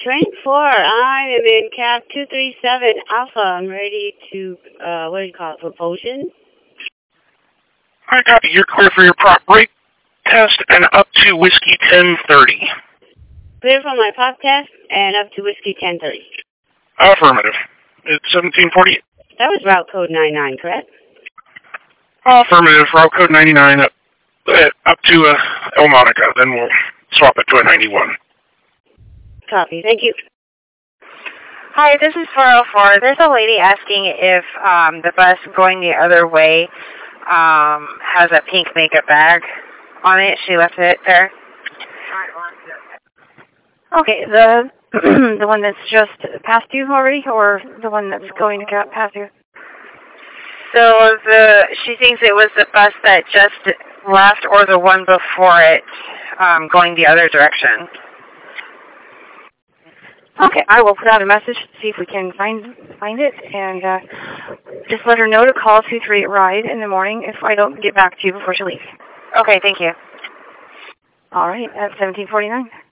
train 4. I am in cab 237 Alpha. I'm ready to, what do you call it, propulsion? I copy. You're clear for your prop brake test and up to Whiskey 1030. Clear for my pop test and up to Whiskey 1030. Affirmative. It's 1748. That was route code 99, correct? Affirmative. Route code 99 up to El Monica. Then we'll swap it to a 91. Copy. Thank you. Hi, this is 404. There's a lady asking if the bus going the other way has a pink makeup bag on it. She left it there. Okay, the the one that's just past you already, or the one that's going to get past you? So she thinks it was the bus that just left or the one before it going the other direction. Okay, I will put out a message to see if we can find it, and just let her know to call 238 Ride in the morning if I don't get back to you before she leaves. Okay, thank you. All right, at 1749.